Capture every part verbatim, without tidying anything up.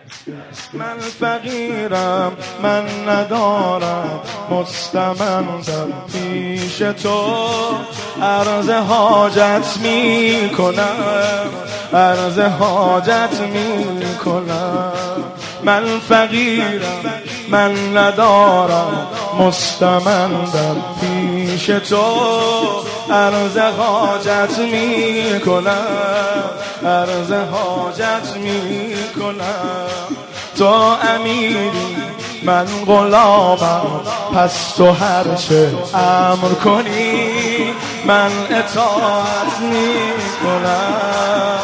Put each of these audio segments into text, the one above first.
من فقیرم، من ندارم، مستمندم پیش تو، عرض حاجت می کنم، عرض حاجت می کنم. من فقیرم، من ندارم، مستمندم پیش تو، عرض حاجت می کنم، عرض حاجت می کنم. تو امیری، من غلامم، پس تو هر چه امر کنی من اطاعت می کنم.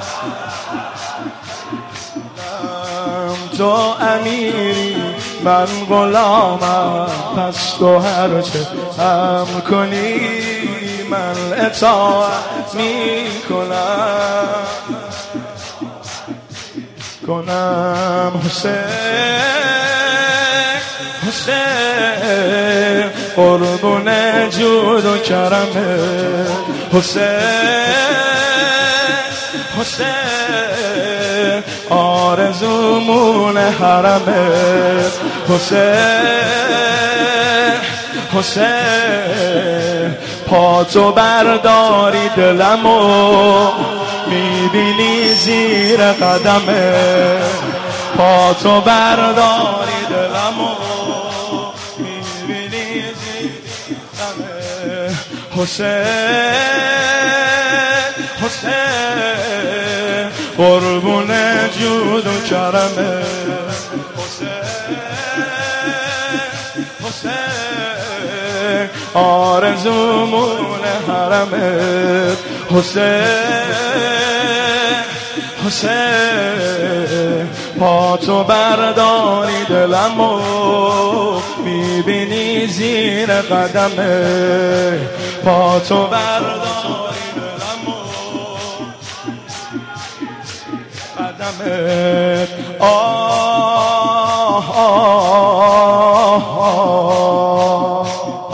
تو امیری، من غلامم، پس تو هر چه امر کنی من اطاعت می کنم. کنم حسین، حسین قربون جود و کرمه، حسین، حسین آرزومون حرمه، حسین، حسین پاتو برداری دلمو میبینی زیر قدمه، پاتو برداری دلمو میبینی زیر قدمه. حسین، حسین قربون جود و کرمه، حسین، حسین آرزومون حرمه، حسین، حسین پاتو برداری دلمو میبینی زیر قدمه، پاتو برداری دلمو قدمه. آه آه آه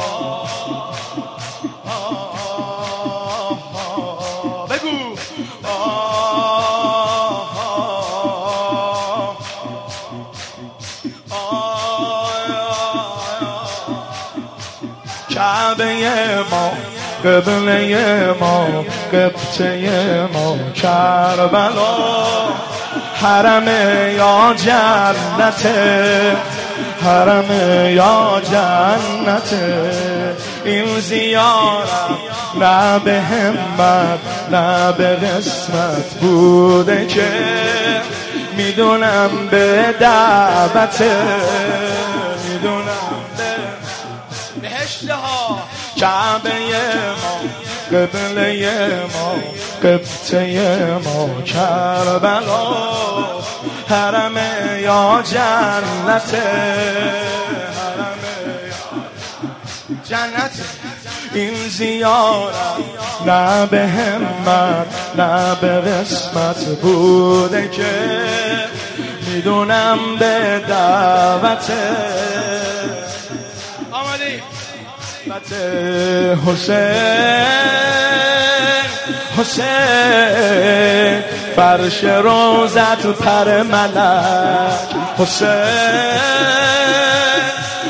بگو کعبه ما، قبله ما، قبطه ما کربلا، حرم یا جنت، حرم یا جنت. این زیارت نه به همت نه به قسمت بوده که میدونم به دعوته، میدونم به بهشت ها. کعبه ما، قبله ما، قبطه ما کربلا، حرم یا جنت، حرم یا جنت. این زیارت نه به همت نه به قسمت بوده که میدونم به دعوته. آمدی حسین، حسین فرش روزت پر ملک، حسین،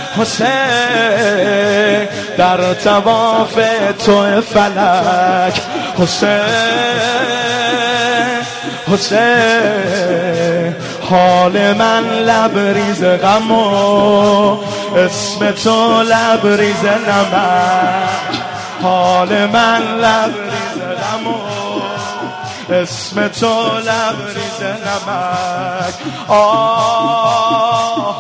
حسین در طواف تو فلک، حسین، حسین حال من لبریز غم و اسم تو لبریز نمک، حال من لبریز غم و اسم تو لبریز نمک. آه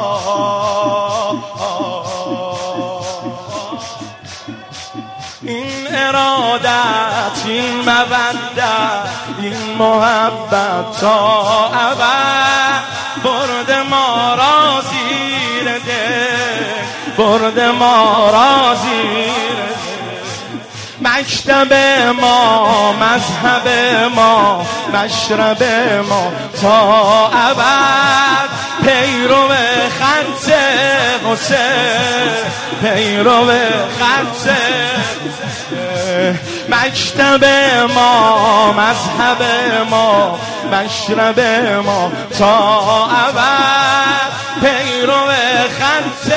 این ارادت، این مودت، این محبت تا ابد برد ما را زیر دل، برد ما را زیر دل. مکتب ما، مذهب ما، مشرب ما تا ابد پیرو خط حسین، پیرو خط مکتب ما، مذهب ما، مشرب ما تا ابد پیرو خط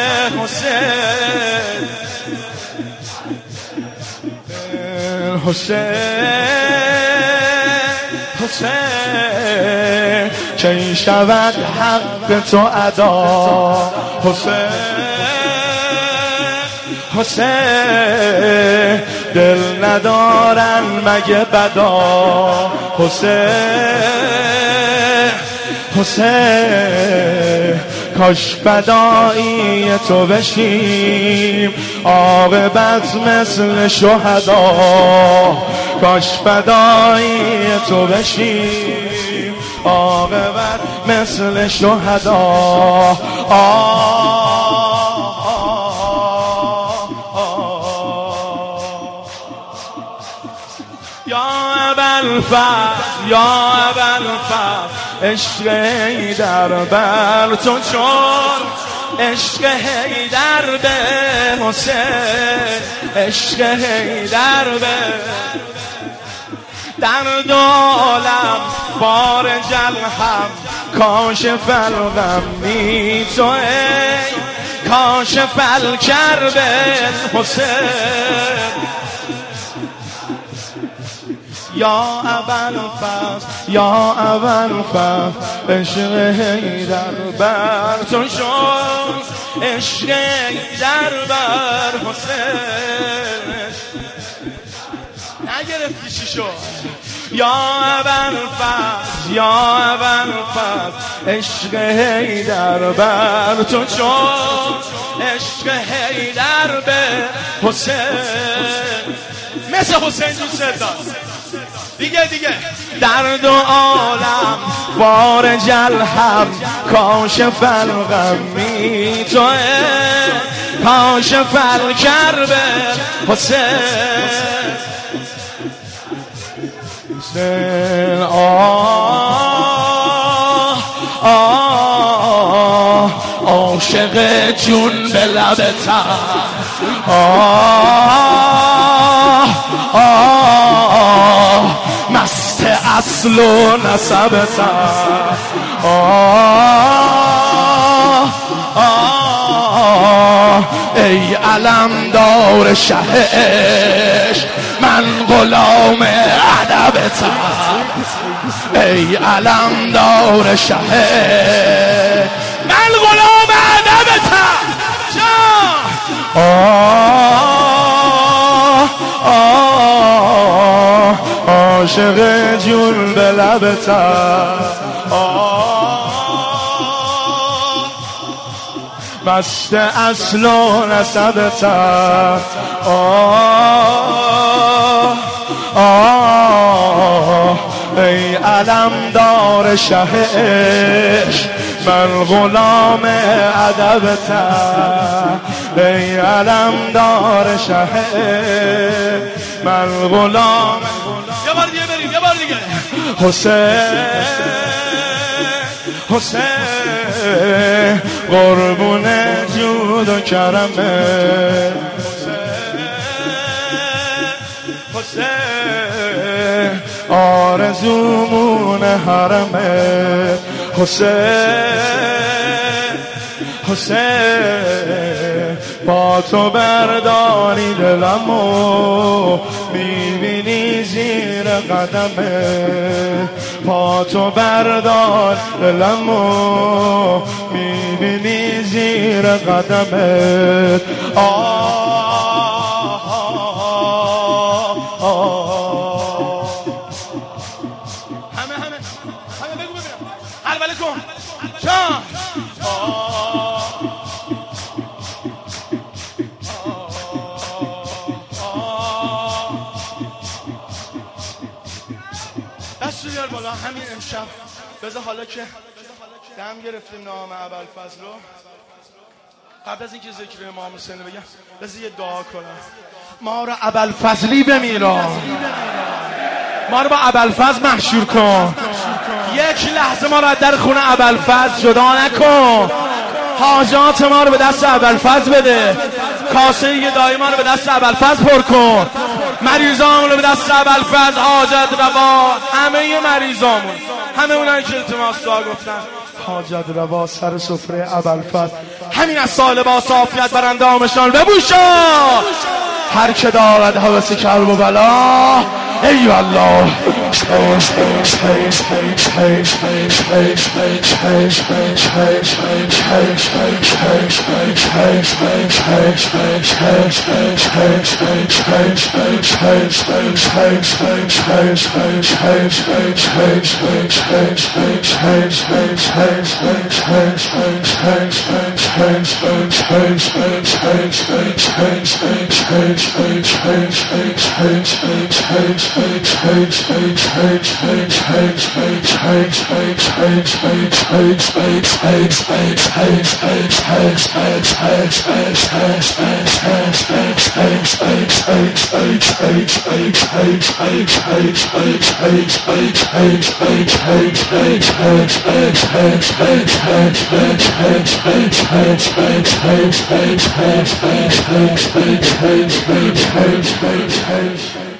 حسین. حسین حسین کی شود حق تو ادا. حسین حسین دل ندارن مگه بدا. حسین حسین کاش فدایی تو بشیم عاقبت مثل شهدا. کاش فدایی تو بشیم عاقبت مثل شهدا. آه یا ابوالفضل یا ابوالفضل عشق حیدر بر تو چون عشق حیدر به حسین. عشق حیدر به درد و عالم فارج الهم کاشف الغم بی تو ای کاشف الکرب حسین. یا ابوالفضل یا ابوالفضل عشق حیدر بر تو شد عشق حیدر بر حسین. نگرفتی چی شد؟ یا ابوالفضل یا ابوالفضل عشق حیدر بر تو شد عشق حیدر به حسین. مثل حسین دوست دار دیگه دیگه. درد و عالم فارج الهم کاشف الغم بی تو کاشف الکرب حسین. حسین آه آه عاشق جون به لبتم. آه آه مست اصل و نسبتم. آه آه ای علمدار شهش من غلام ادبتم. ای علمدار شهش من غلام ادبتم. آه آه عاشق جون به لبتم. آه مست اصل و نسبتم. آه آه ای علمدار شهش من غلام ادبتم. ای علمدار شهش من غلام. یه بار دیگه بریم یه بار دیگه. حسین حسین قربون جود و کرمه. حسین آرزومون حرمه. حسین حسین با تو برداری دلمو میبینی زیر قدمه. با تو بردار دلمو میبینی زیر قدمه. آه آه آه همه همه همه بگو ببینم البله کن جان. دست بیار بالا. همین امشب بذار حالا که دم گرفتیم نام ابوالفضل رو، قبل از اینکه ذکر امام حسین بگم بذار یه دعا کنم. ما رو ابوالفضلی بمیران، ما رو با ابوالفضل محشور کن. یک لحظه ما رو از در خونه ابوالفضل جدا نکن. حاجات ما رو به دست ابوالفضل بده، کاسه یه دایی ما رو به دست ابوالفضل پر کن، مریضامون رو به دست ابوالفضل حاجت روا، همه مریضامون، همه اونایی که التماس دعا گفتن حاجت روا سر سفره ابوالفضل، همین از سال با صافیت بر اندامشان ببوشا، هر که دارد هوس کلب و بلا ای والله. Hey,